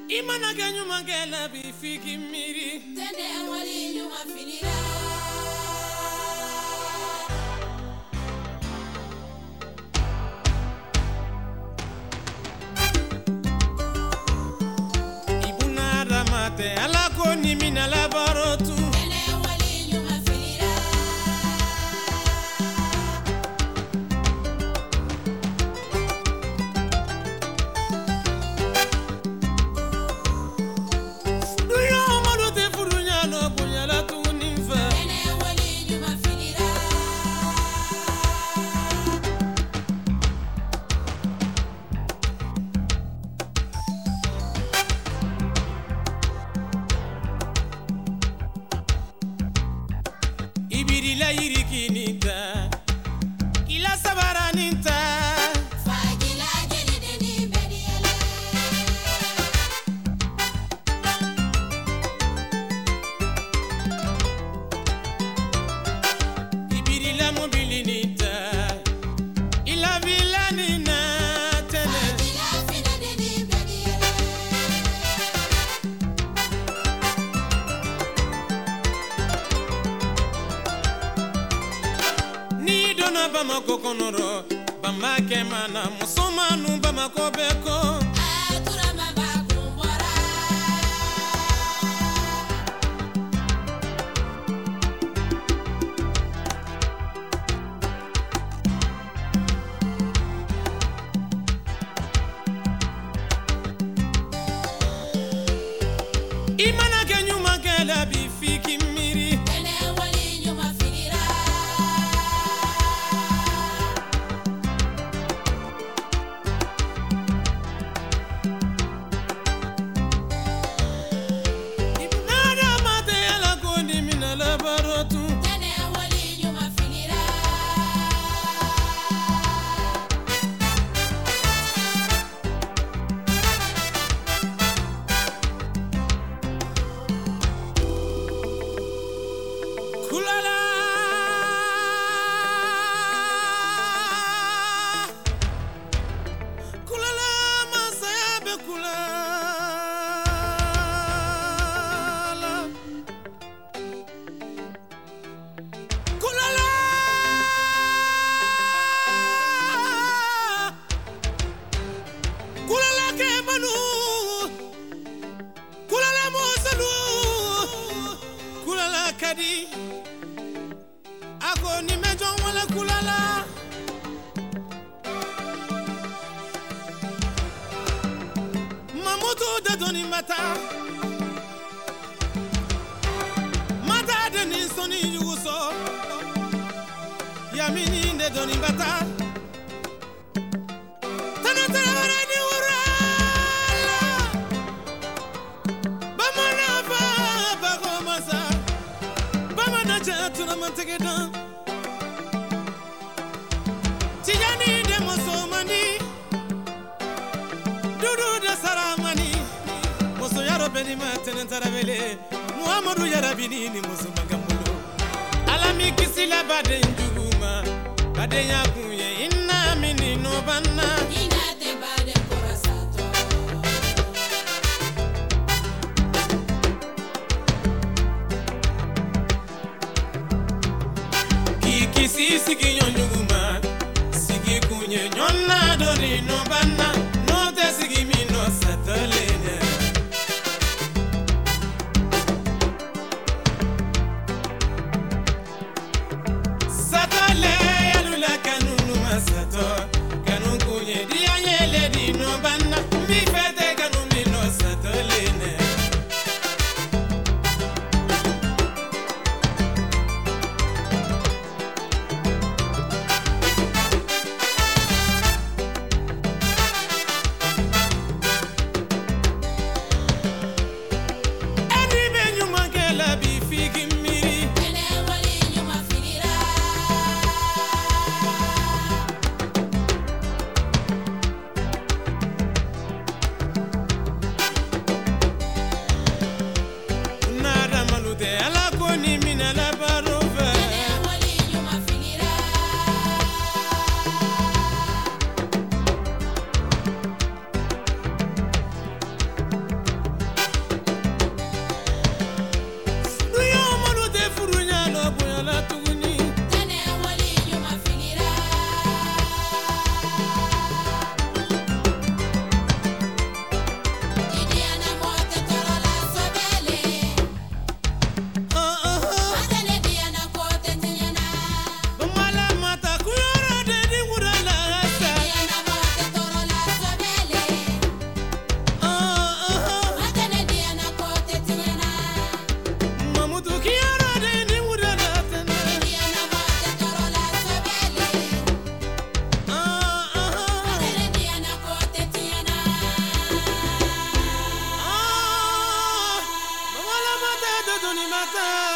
Imana ganyuma gela bi fiki miri tene wali nyuma finira Ibuna ramate ala ko ni mina la barotu tene wali nyuma finira Ibirila yirikinita ila sabaranita fagila gelide ni bediele Ibirila mobilinita ila vilanina tene fagila finade ni bediele Ni dona Bamako konoro Bamake mana musomanu Bamako beko atura mamba kumbora Imana ganyuma gela bi fiki miri tene wali nyuma finira Nada mate ala ko ni mina la barotu tene wali nyuma finira Kulala Kulala masaya be kulala Kulala Kulala ke manu Kulala mosalu Kulala kadi Ako ni mejon wala kulala Mamutu de doni mata Mata de ni soni yuso Yamini de doni mata Tana tara ni urala Bamana ba bago masa Bamana jatuna mantegedan Tijani de mosomani Dudu de saramani Moso yaro beni matene taravele Muhammadu yarabini ni moso magambulo Alami kisila bade njuguma Bade yakuye inna mini no banna ina te bade corasato Kikisi sigi nyonyuguma Sigi kunye nyonna dori no banna No te sigi mino satalene Satale yalula kanunu masato Kanu kunye diya yele di no banna Mi fete kanu mino satalene ta